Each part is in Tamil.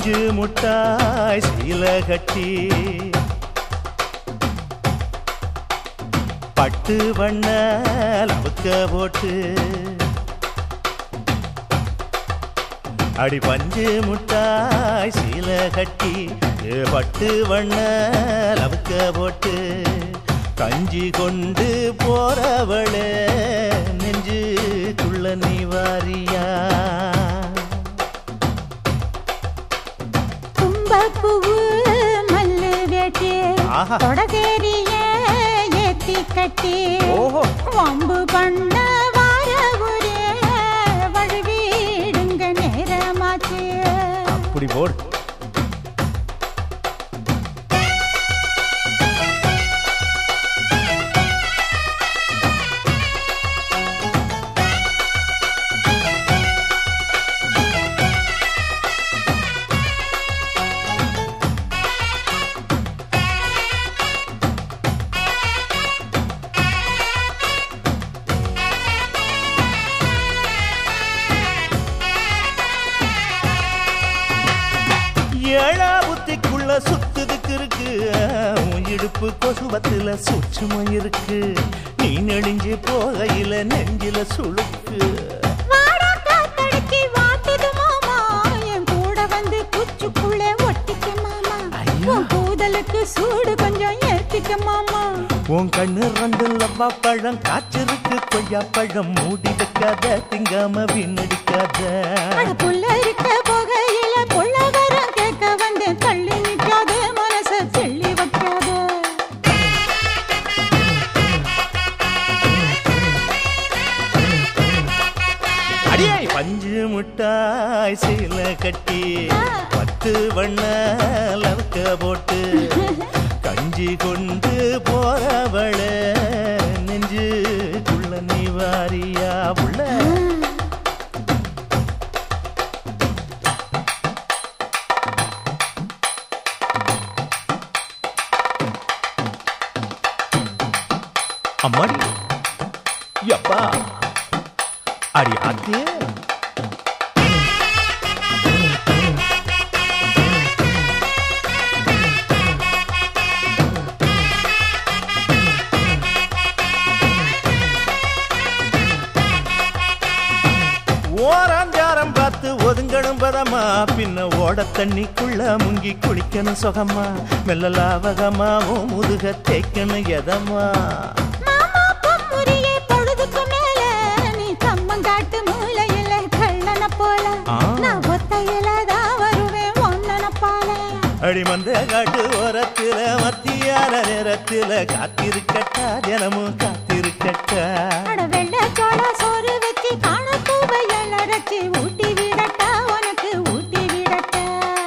பஞ்சு முட்டாய் சீல கட்டி பட்டு வண்ண லவுக்க போட்டு அடி பஞ்சு முட்டாய் சீல கட்டி பட்டு வண்ண லவுக்க போட்டு கஞ்சி கொண்டு போறவளே நெஞ்சுக்குள்ள நீ வாரியா கும்பப்பூவு மல்லு வேட்டி தொடதேரிய ஏத்தி கட்டி வம்பு பண்ண வார ஒரே வழுவிடுங்க நேரமாச்சு அப்படி போடு ஏழா புத்திக்குள்ள சுத்துதுக்கு இருக்கு இடுப்பு கொசுவத்துல சூட்சுமம் இருக்கு நீ நெளிஞ்சு போகையில நெஞ்சில சுளுக்கு சூடு கொஞ்சம் ஏத்திக்க மாமா உன் கண்ணு ரெண்டு லவ்வா பழம் காய்ச்சிருக்கு கொய்யா பழம் மூடி வைக்காத திங்காம வீணடிக்காத புள்ள இருக்க போகையில புள்ள வரம் கேட்க வந்து தள்ளி நிற்காத மனச தெள்ளி வைக்காத அடியே பஞ்சு முட்டாய் சீல கட்டி பத்து வண்ண லவுக்க போட்டு கஞ்சி கொண்டு போறவள நெஞ்சுக்குள்ள நீ வாரியா உள்ள அம்மாடி யப்பா அடி ஆத்தே ஓராஞ்சாரம் பார்த்து ஒதுங்கணும் பதமா பின்ன ஓட தண்ணிக்குள்ள முங்கி குளிக்கணும் சுகமா மெல்ல லாவகமா ஓ முதுக தேய்க்கணும் எதமா அடிமந்த காட்டு ஓரத்துல மத்தியான நேரத்துல காத்திருக்கட்டா தினமும் காத்திருக்கட்டா வெள்ள சோள சோறு வச்சு காண பூவையல் அரைச்சி ஊட்டி விடட்டா உனக்கு ஊட்டி விடட்டா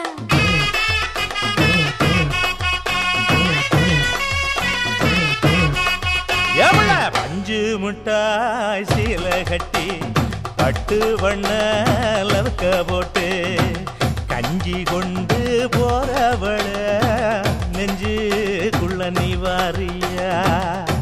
எவ்வள பஞ்சு முட்டாய் சீல கட்டி பட்டு வண்ண லவுக்க போட்டு கஞ்சி கொண்டு போறவள நெஞ்சுக்குள்ள நீ வாரியா